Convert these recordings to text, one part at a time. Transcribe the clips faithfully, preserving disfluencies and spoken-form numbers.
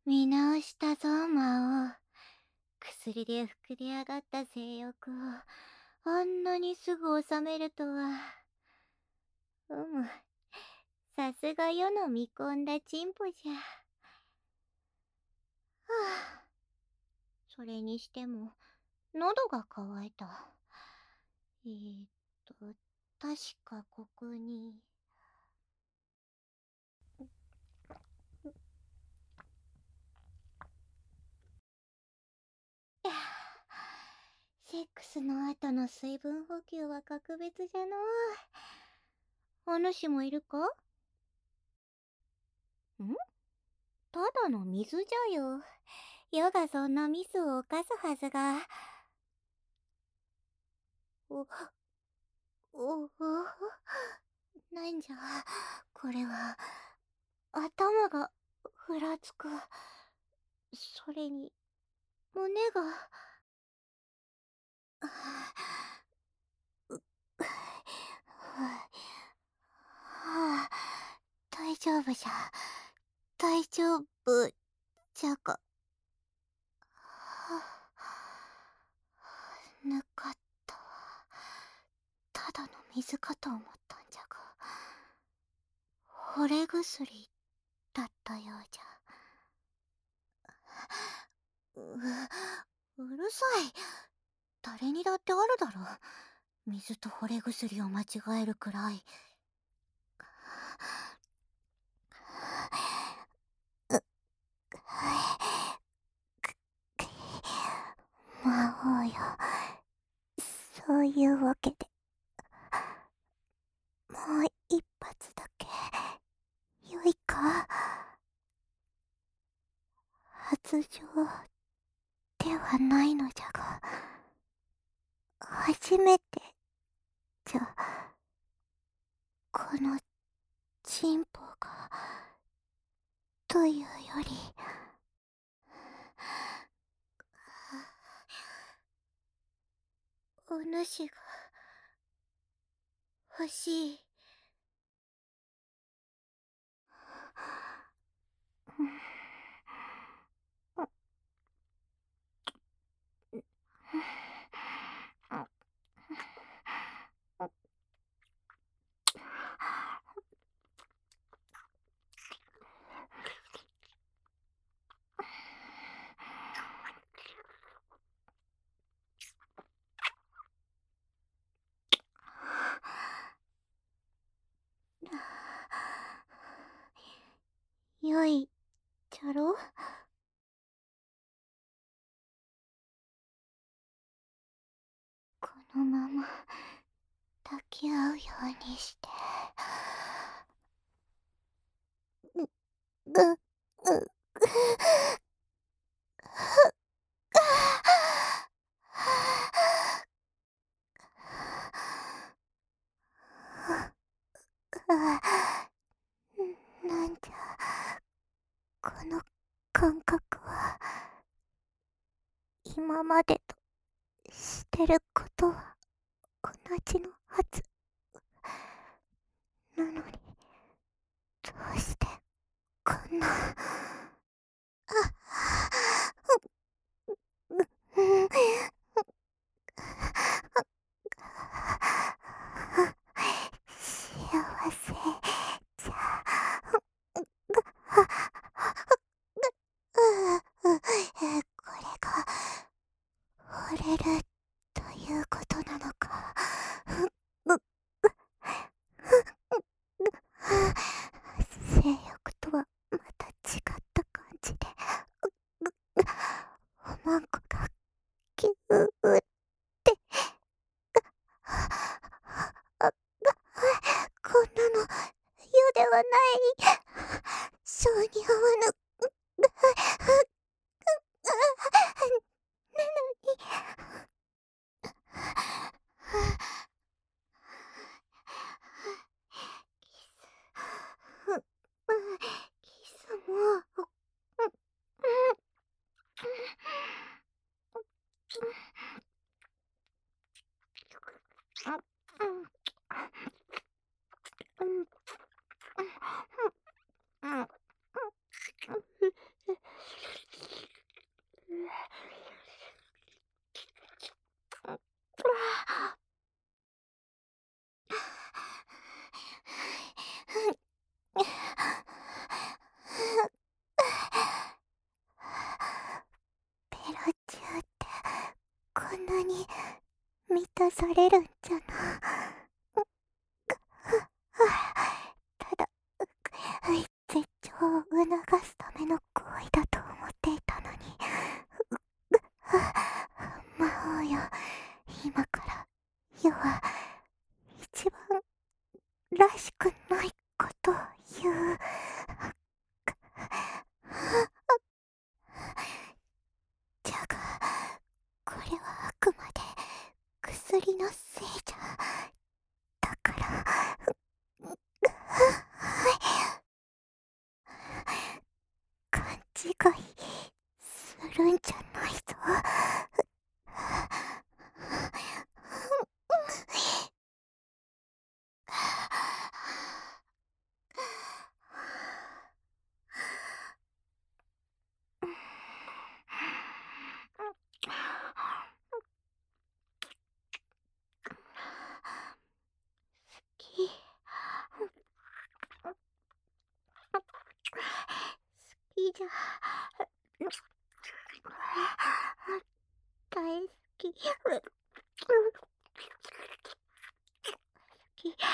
見直したぞ、魔王。薬で膨れ上がった性欲をあんなにすぐ収めるとは。うむ、さすが世の見込んだチンポじゃ。はあ、それにしても喉が渇いた。えーっと確かここに。いや、セックスの後の水分補給は格別じゃのう。お主もいるか？ん？ただの水じゃよ。余がそんなミスを犯すはずが。お、お、お、なんじゃ、これは。頭がふらつく。それに、胸が。う、はあ、大丈夫じゃ。大丈夫じゃが。ぬかったわ。ただの水かと思ったんじゃが、惚れ薬だったようじゃ。う、うるさい。誰にだってあるだろ。水と惚れ薬を間違えるくらい。う、魔王よ、そういうわけでもう一発だけよいか？発情ではないのじゃが、初めてじゃ。このチンポがというより、お主が欲しい。よいじゃろ？このまま抱き合うようにして。う、う、う、う、なんじゃ、この感覚は。今までとしてることは同じのはずなのに、どうしてこんな。う、う、幸せじゃ。これが惚れるということなのか。性欲とはまた違った感じで、おまんこがキューって。こんなの世ではない。性に合わぬ。なのに。キスも。 されるんじゃな。ただ、絶頂を促すための行為だと思っていたのに。魔王よ、今から世は一番らしくないことを言う。じゃが、これはあくまで薬のせいじゃ。だから、勘違いするんじゃないぞ。好きじゃ。大好き。好き。好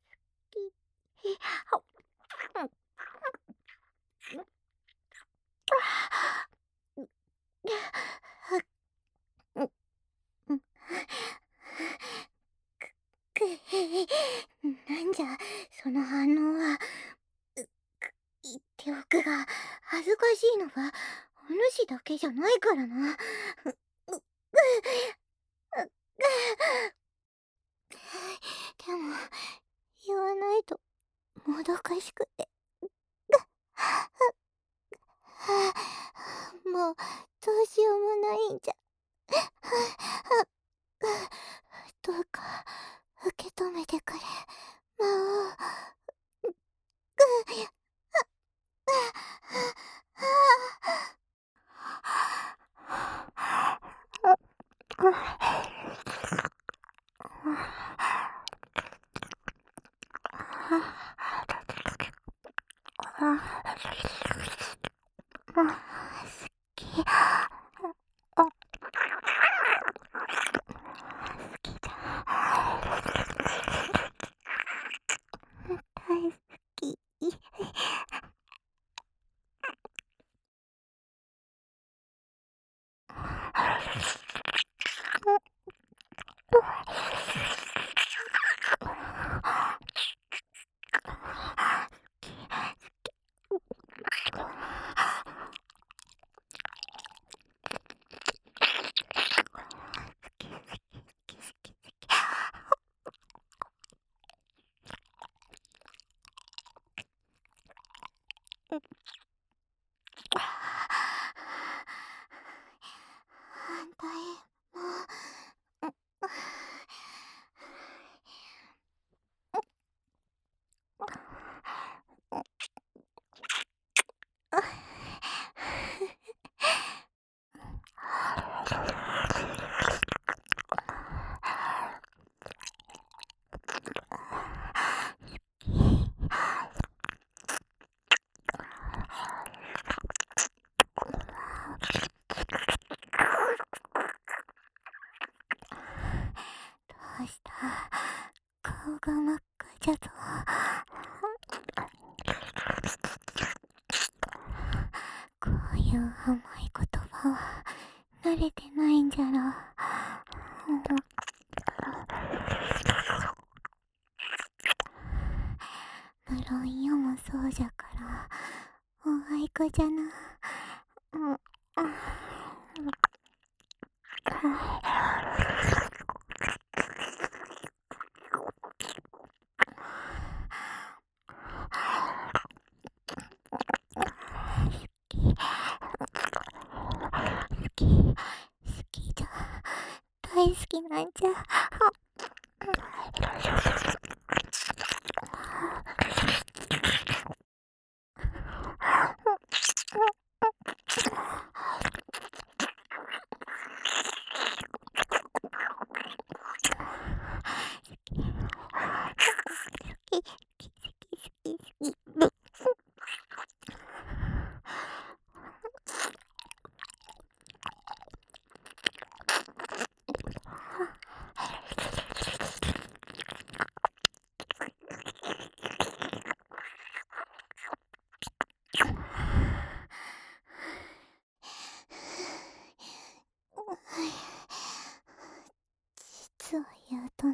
き。なんじゃ、その反応は。言っておくが、恥ずかしいのは、お主だけじゃないからな。でも、言わないと、もどかしくて。もう、どうしようもないんじゃ。どうか、受け止めてくれ、魔王。反対も。どうした？顔が真っ赤じゃぞ。こういう甘い言葉は慣れてないんじゃろ。無論世もそうじゃからお愛子じゃな。うん好き、好きじゃ、大好きなんじゃ。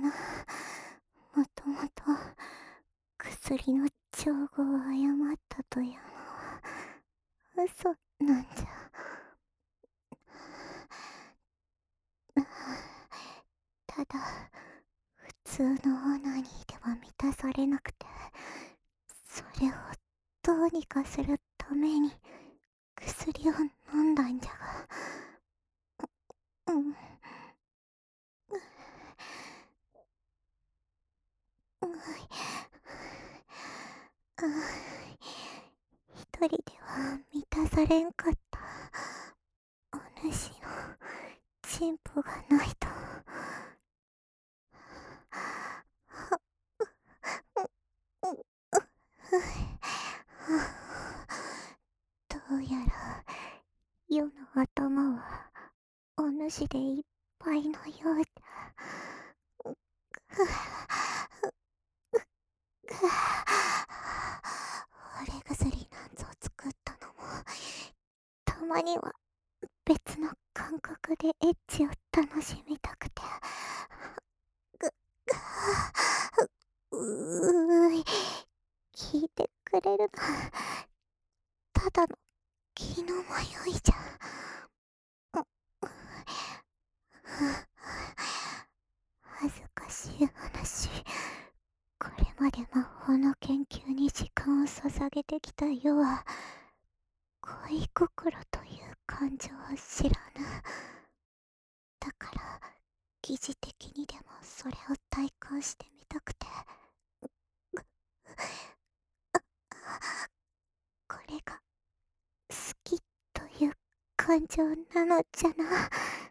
もともと薬の調合を誤ったというのは嘘なんじゃ。ただ普通のオナニーでは満たされなくて、それをどうにかするために薬を飲んだんじゃが、うん、うあ一人では満たされんかった。お主の進歩がないと。どうやら世の頭はお主でいっぱいのようだ。惚れ薬なんぞ作ったのも、たまには別の感覚でエッチを楽しみたくて。うーい、聞いてくれるな。ただの気の迷いじゃ。恥ずかしい話。これまで魔法の研究に時間を捧げてきた世は、恋心という感情を知らぬ。だから疑似的にでもそれを体感してみたくて。これが好きという感情なのじゃな。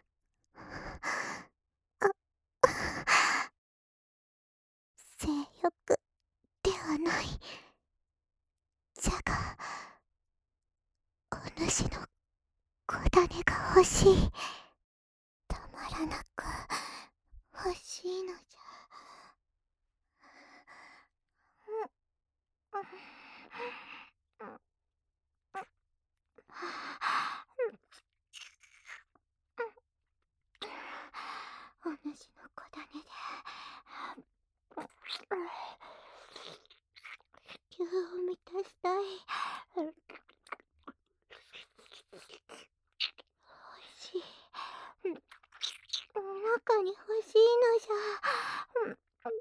性欲ではない。じゃがお主の小種が欲しい。たまらなく欲しいのじゃ。お主の小種で欲求を満たしたい。欲しい。中に欲しいのじゃ。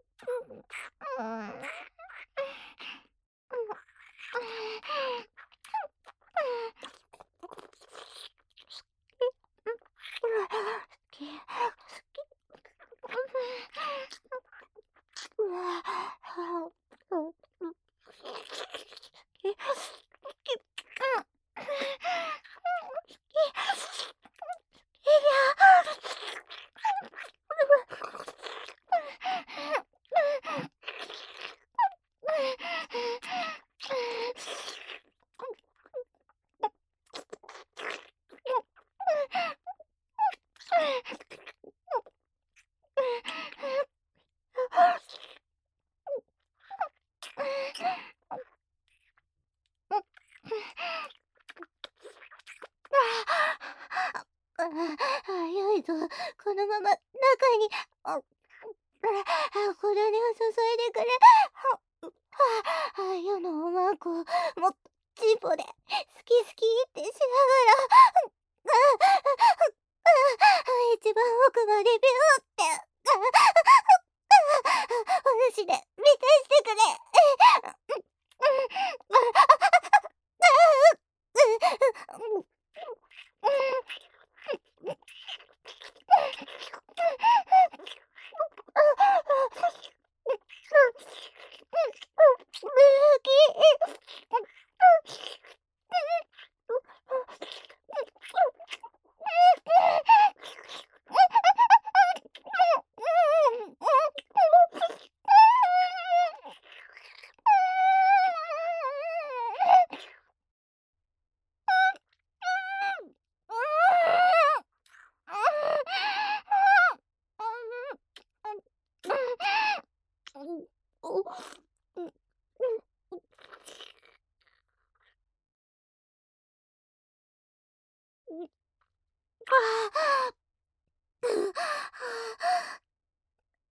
早いぞ。このまま中にあ小種を注いでくれ。世のおまんこをもっとチンポで好き好きってしながら一番奥までビューってお主で満たしてくれ。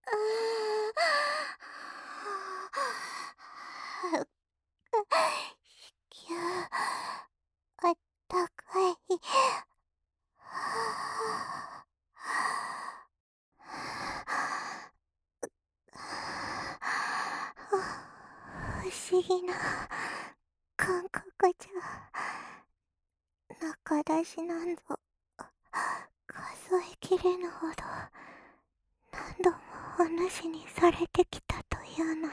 子宮、あったかい。不思議な感覚じゃ。中出しなんぞ数えきれぬほど何度もお主にされてきたというのに、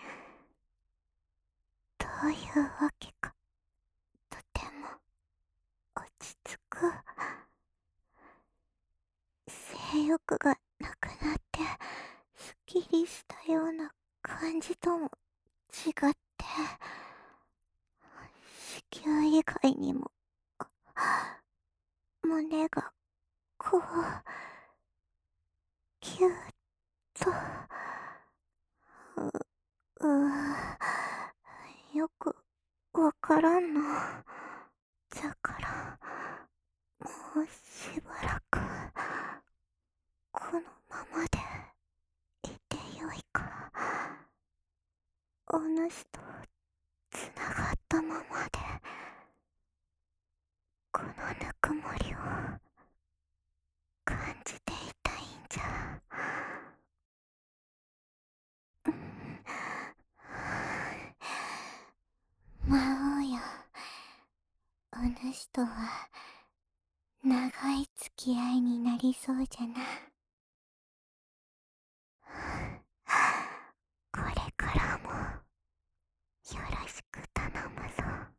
どういうわけかとても落ち着く。性欲がなくなってすっきりしたような感じとも違って、子宮以外にも胸がこうぎゅーっと、う、うーよくわからんの。だからもうしばらくこのままでいてよいか。お主とつながったままでこのぬくもりを感じていたいんじゃ。魔王よ、お主とは長い付き合いになりそうじゃな。これからもよろしく頼むぞ。